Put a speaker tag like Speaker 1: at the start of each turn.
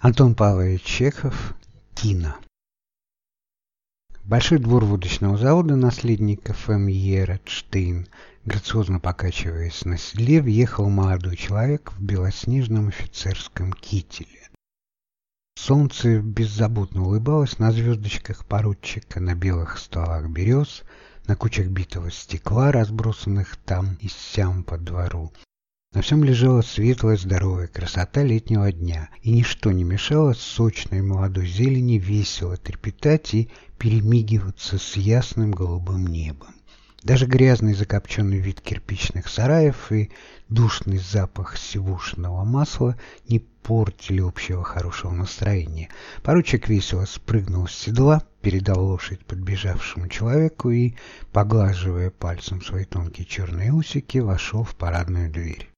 Speaker 1: Антон Павлович Чехов. Тина. Большой двор водочного завода наследников М.Е. Радштейн, грациозно покачиваясь на седле, въехал молодой человек в белоснежном офицерском кителе. Солнце беззаботно улыбалось на звездочках поручика, на белых стволах берез, на кучах битого стекла, разбросанных там и сям по двору. На всем лежала светлая, здоровая красота летнего дня, и ничто не мешало сочной молодой зелени весело трепетать и перемигиваться с ясным голубым небом. Даже грязный закопченный вид кирпичных сараев и душный запах сивушного масла не портили общего хорошего настроения. Поручик весело спрыгнул с седла, передал лошадь подбежавшему человеку и, поглаживая пальцем свои тонкие черные усики, вошел в парадную дверь.